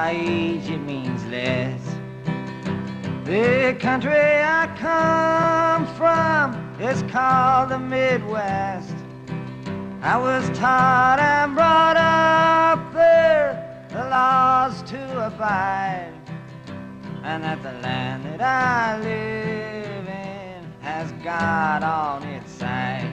my age it means less. The country I come from is called the Midwest. I was taught and brought up there, the laws to abide, and that the land that I live in has God on its side.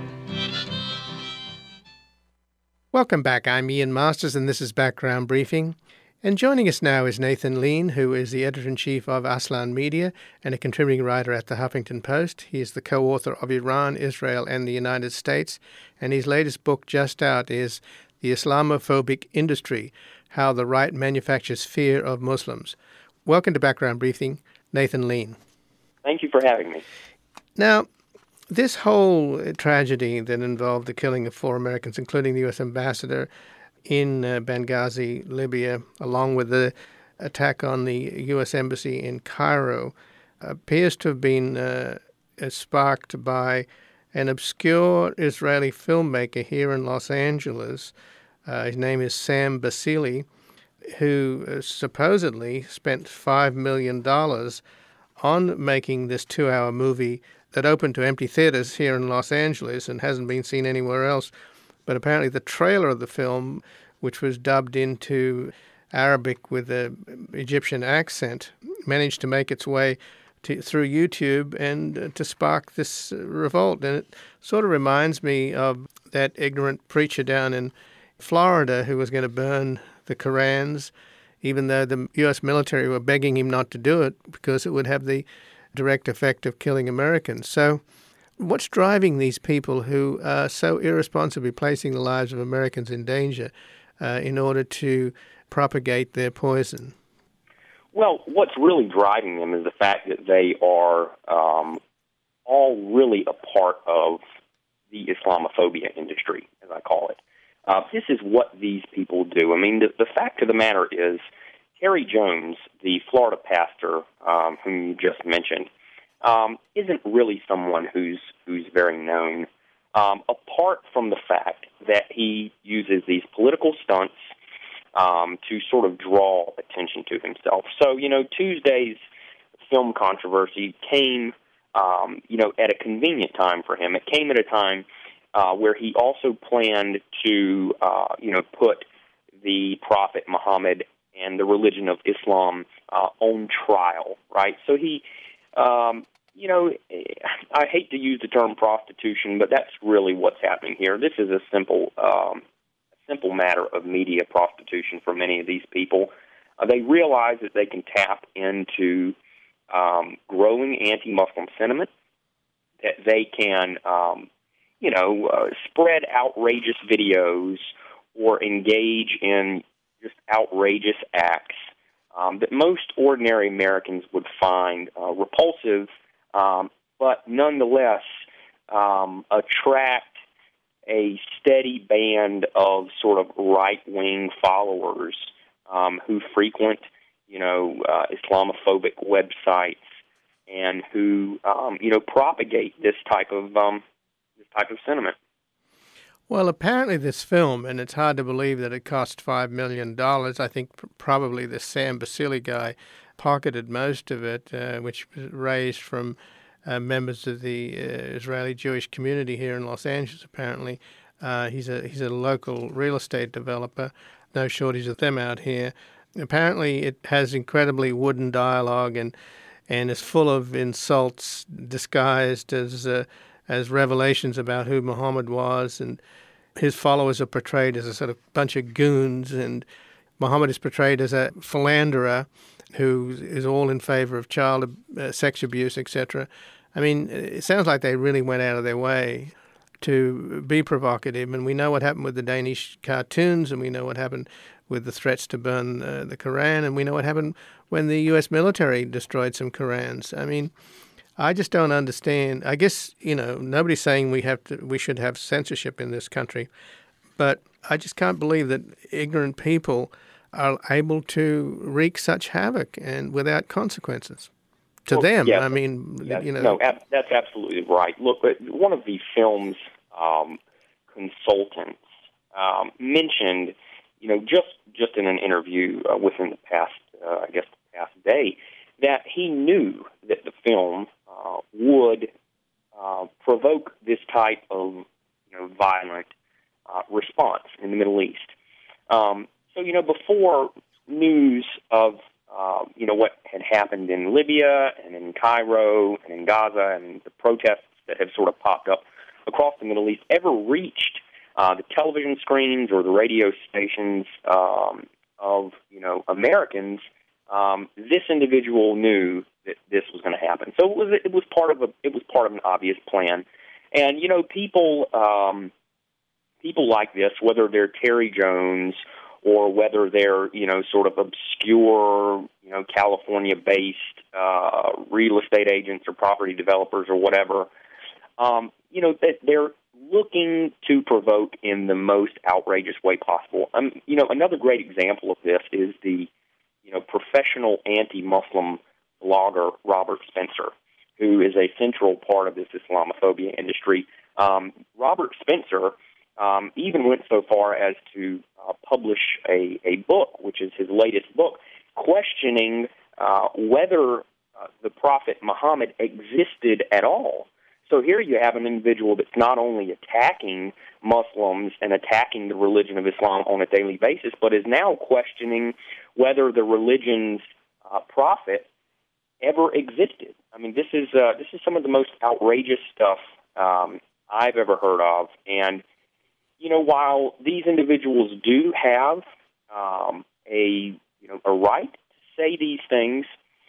Welcome back. I'm Ian Masters, and this is Background Briefing. And joining us now is Nathan Lean, who is the editor-in-chief of Aslan Media and a contributing writer at the Huffington Post. He is the co-author of Iran, Israel, and the United States, and his latest book just out is The Islamophobic Industry, How the Right Manufactures Fear of Muslims. Welcome to Background Briefing, Nathan Lean. Thank you for having me. Now, this whole tragedy that involved the killing of 4 Americans, including the U.S. ambassador in Benghazi, Libya, along with the attack on the U.S. embassy in Cairo, appears to have been sparked by an obscure Israeli filmmaker here in Los Angeles. His name is Sam Basili, who supposedly spent $5 million on making this 2-hour movie that opened to empty theaters here in Los Angeles and hasn't been seen anywhere else. But apparently the trailer of the film, which was dubbed into Arabic with an Egyptian accent, managed to make its way through YouTube and to spark this revolt. And it sort of reminds me of that ignorant preacher down in Florida who was going to burn the Korans, even though the U.S. military were begging him not to do it because it would have the direct effect of killing Americans. So what's driving these people who are so irresponsibly placing the lives of Americans in danger in order to propagate their poison? Well, what's really driving them is the fact that they are all really a part of the Islamophobia industry, as I call it. This is what these people do. I mean, the fact of the matter is, Terry Jones, the Florida pastor whom you just mentioned, isn't really someone who's very known, apart from the fact that he uses these political stunts to sort of draw attention to himself. So, Tuesday's film controversy came, at a convenient time for him. It came at a time where he also planned to, put the Prophet Muhammad and the religion of Islam on trial, right? So he, I hate to use the term prostitution, but that's really what's happening here. This is a simple matter of media prostitution for many of these people. They realize that they can tap into growing anti-Muslim sentiment, that they can, spread outrageous videos or engage in just outrageous acts that most ordinary Americans would find repulsive, but nonetheless attract a steady band of sort of right-wing followers who frequent, Islamophobic websites and who, propagate this type of sentiment. Well, apparently this film, and it's hard to believe that it cost $5 million. I think probably the Sam Basili guy pocketed most of it, which was raised from members of the Israeli Jewish community here in Los Angeles, apparently. He's a local real estate developer. No shortage of them out here. Apparently it has incredibly wooden dialogue and is full of insults disguised as revelations about who Muhammad was, and his followers are portrayed as a sort of bunch of goons, and Muhammad is portrayed as a philanderer who is all in favor of child sex abuse, etc. I mean, it sounds like they really went out of their way to be provocative, and we know what happened with the Danish cartoons, and we know what happened with the threats to burn the Quran, and we know what happened when the U.S. military destroyed some Qurans. I mean, I just don't understand. I guess, nobody's saying we should have censorship in this country, but I just can't believe that ignorant people are able to wreak such havoc and without consequences to them. Yes, I mean, yes, No, that's absolutely right. Look, one of the film's consultants mentioned, just in an interview within the past I guess, the past day, that he knew that the film would provoke this type of violent response in the Middle East. So before news of what had happened in Libya and in Cairo and in Gaza and the protests that have sort of popped up across the Middle East ever reached the television screens or the radio stations of Americans, this individual knew that this was going to happen. So it was part of an obvious plan, and people like this, whether they're Terry Jones or whether they're sort of obscure California-based real estate agents or property developers or whatever, they're looking to provoke in the most outrageous way possible. Another great example of this is the professional anti-Muslim blogger Robert Spencer, who is a central part of this Islamophobia industry. Robert Spencer even went so far as to publish a book, which is his latest book, questioning whether the Prophet Muhammad existed at all. So here you have an individual that's not only attacking Muslims and attacking the religion of Islam on a daily basis, but is now questioning whether the religion's prophet ever existed. I mean, this is some of the most outrageous stuff I've ever heard of. And while these individuals do have a right to say these things,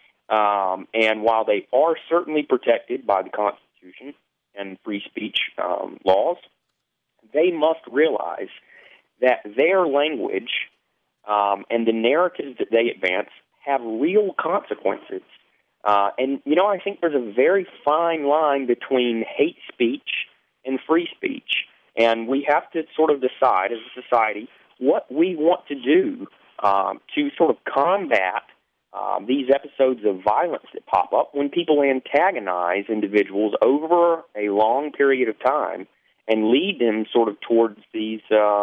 and while they are certainly protected by the Constitution and free speech laws, they must realize that their language and the narratives that they advance have real consequences. And I think there's a very fine line between hate speech and free speech. And we have to sort of decide as a society what we want to do to sort of combat these episodes of violence that pop up when people antagonize individuals over a long period of time and lead them sort of towards these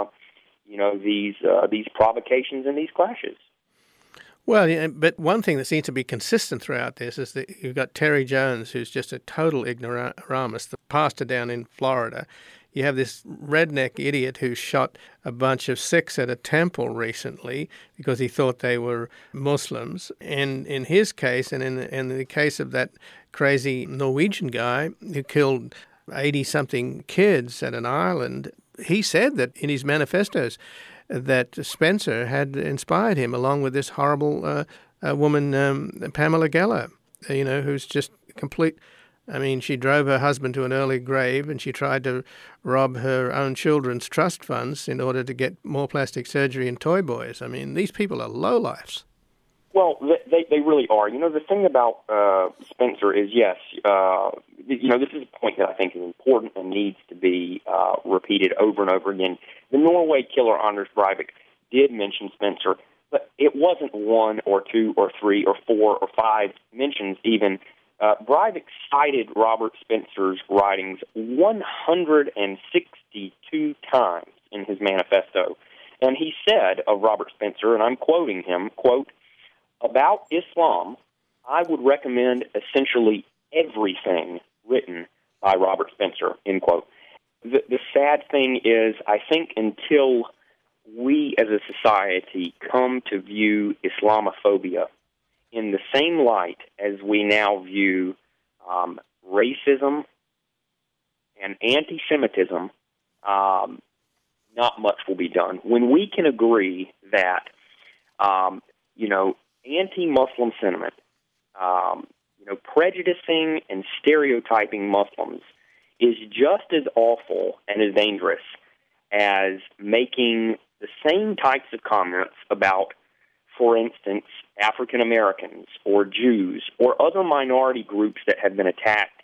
provocations and these clashes. Well, yeah, but one thing that seems to be consistent throughout this is that you've got Terry Jones, who's just a total ignoramus, the pastor down in Florida. You have this redneck idiot who shot a bunch of Sikhs at a temple recently because he thought they were Muslims. And in his case, and in the case of that crazy Norwegian guy who killed 80-something kids at an island, he said that in his manifestos that Spencer had inspired him, along with this horrible woman, Pamela Geller, who's just complete... I mean, she drove her husband to an early grave and she tried to rob her own children's trust funds in order to get more plastic surgery and toy boys. I mean, these people are lowlifes. Well, they really are. The thing about Spencer is, yes, this is a point that I think is important and needs to be repeated over and over again. The Norway killer Anders Breivik did mention Spencer, but it wasn't one or two or three or four or five mentions even. Breivik cited Robert Spencer's writings 162 times in his manifesto. And he said of Robert Spencer, and I'm quoting him, quote, "About Islam, I would recommend essentially everything written by Robert Spencer," end quote. The sad thing is, I think until we as a society come to view Islamophobia in the same light as we now view racism and anti-Semitism, not much will be done. When we can agree that, anti-Muslim sentiment, prejudicing and stereotyping Muslims is just as awful and as dangerous as making the same types of comments about, for instance, African Americans or Jews or other minority groups that have been attacked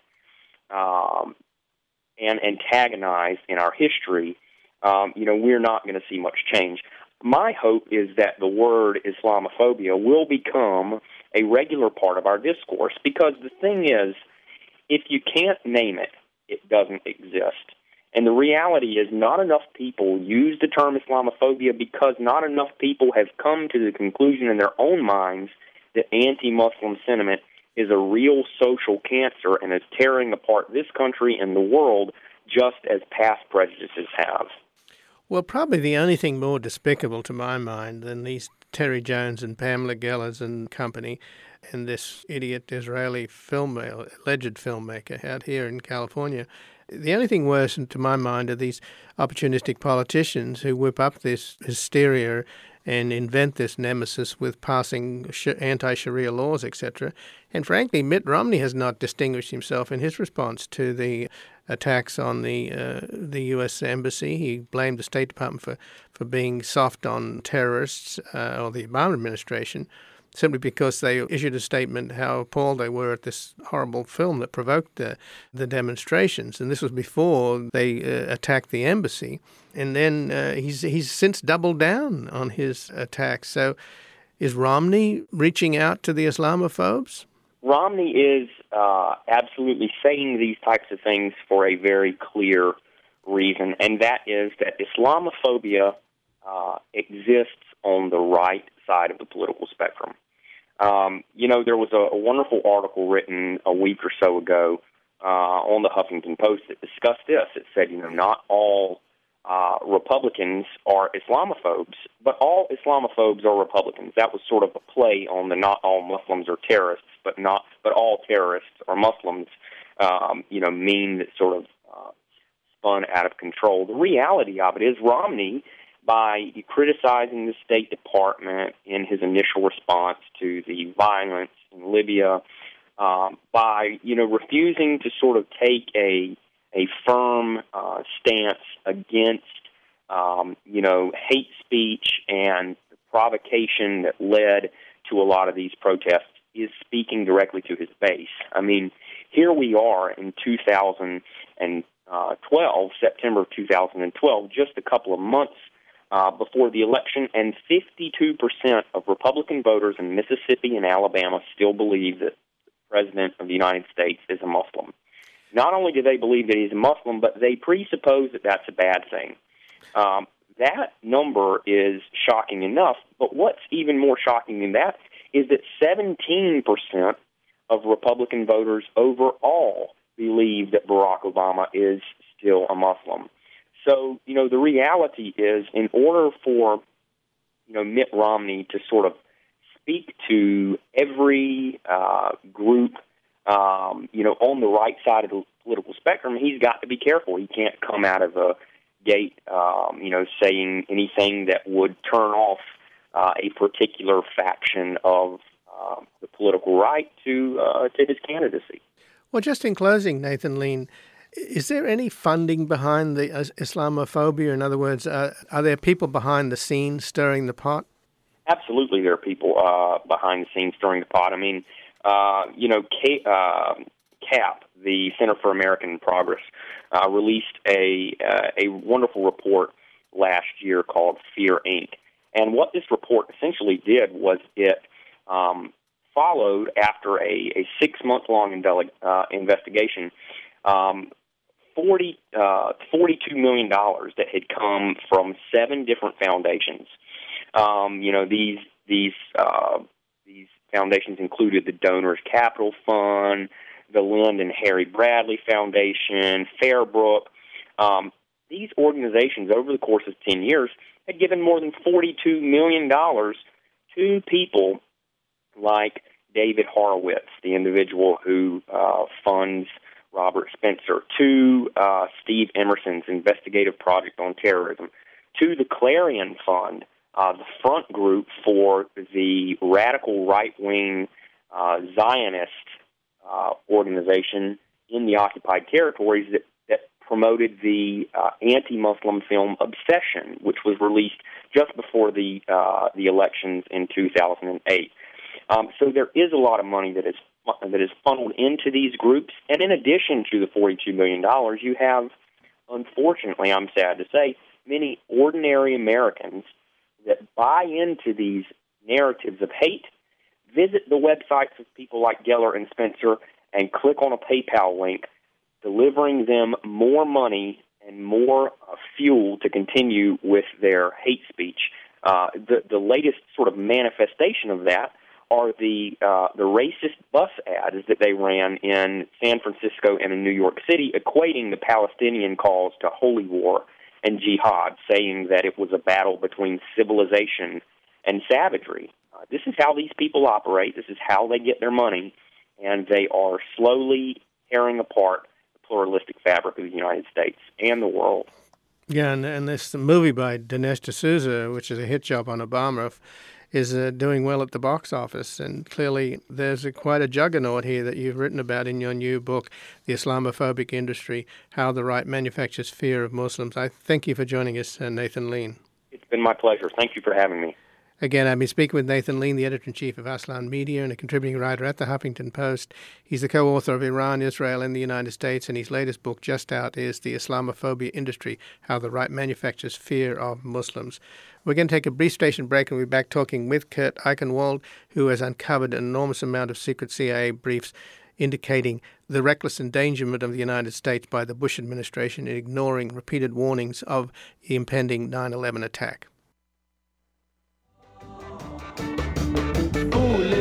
and antagonized in our history. We're not going to see much change. My hope is that the word Islamophobia will become a regular part of our discourse, because the thing is, if you can't name it, it doesn't exist. And the reality is not enough people use the term Islamophobia because not enough people have come to the conclusion in their own minds that anti-Muslim sentiment is a real social cancer and is tearing apart this country and the world just as past prejudices have. Well, probably the only thing more despicable to my mind than these Terry Jones and Pamela Gellers and company and this idiot Israeli alleged filmmaker out here in California, the only thing worse to my mind are these opportunistic politicians who whip up this hysteria and invent this nemesis with passing anti-Sharia laws, etc. And frankly, Mitt Romney has not distinguished himself in his response to the attacks on the U.S. Embassy. He blamed the State Department for being soft on terrorists, or the Obama administration, simply because they issued a statement how appalled they were at this horrible film that provoked the demonstrations. And this was before they attacked the embassy. And then he's since doubled down on his attacks. So is Romney reaching out to the Islamophobes? Romney is absolutely saying these types of things for a very clear reason, and that is that Islamophobia exists on the right side of the political spectrum. There was a wonderful article written a week or so ago on the Huffington Post that discussed this. It said, not all Republicans are Islamophobes, but all Islamophobes are Republicans. That was sort of a play on the not all Muslims are terrorists, but all terrorists are Muslims, meme that sort of spun out of control. The reality of it is Romney, by criticizing the State Department in his initial response to the violence in Libya, by refusing to sort of take a firm stance against hate speech and the provocation that led to a lot of these protests, is speaking directly to his base. I mean, here we are in 2012, September of 2012, just a couple of months before the election, and 52% of Republican voters in Mississippi and Alabama still believe that the President of the United States is a Muslim. Not only do they believe that he's a Muslim, but they presuppose that that's a bad thing. That number is shocking enough, but what's even more shocking than that is that 17% of Republican voters overall believe that Barack Obama is still a Muslim. So, the reality is, in order for, Mitt Romney to sort of speak to every group, on the right side of the political spectrum, he's got to be careful. He can't come out of a gate, saying anything that would turn off a particular faction of the political right to his candidacy. Well, just in closing, Nathan Lean, is there any funding behind the Islamophobia? In other words, are there people behind the scenes stirring the pot? Absolutely, there are people behind the scenes stirring the pot. I mean, CAP, the Center for American Progress, released a wonderful report last year called Fear, Inc. And what this report essentially did was it followed, after a 6-month-long investigation, $42 million that had come from 7 different foundations. These foundations included the Donors Capital Fund, the Lynn and Harry Bradley Foundation, Fairbrook. These organizations, over the course of 10 years, had given more than $42 million to people like David Horowitz, the individual who funds Robert Spencer, to Steve Emerson's investigative project on terrorism, to the Clarion Fund, the front group for the radical right-wing Zionist organization in the occupied territories that promoted the anti-Muslim film Obsession, which was released just before the elections in 2008. So there is a lot of money that is funneled into these groups, and in addition to the $42 million, you have, unfortunately, I'm sad to say, many ordinary Americans that buy into these narratives of hate, visit the websites of people like Geller and Spencer, and click on a PayPal link, delivering them more money and more fuel to continue with their hate speech. The latest sort of manifestation of that are the racist bus ads that they ran in San Francisco and in New York City, equating the Palestinian cause to holy war and jihad, saying that it was a battle between civilization and savagery. This is how these people operate. This is how they get their money, and they are slowly tearing apart the pluralistic fabric of the United States and the world. Yeah, and this movie by Dinesh D'Souza, which is a hit job on Obama, is doing well at the box office. And clearly there's quite a juggernaut here that you've written about in your new book, The Islamophobic Industry, How the Right Manufactures Fear of Muslims. I thank you for joining us, Nathan Lean. It's been my pleasure. Thank you for having me. Again, I've been speaking with Nathan Lean, the editor-in-chief of Aslan Media and a contributing writer at the Huffington Post. He's the co-author of Iran, Israel, and the United States, and his latest book, just out, is The Islamophobia Industry, How the Right Manufactures Fear of Muslims. We're going to take a brief station break, and we'll be back talking with Kurt Eichenwald, who has uncovered an enormous amount of secret CIA briefs indicating the reckless endangerment of the United States by the Bush administration in ignoring repeated warnings of the impending 9/11 attack.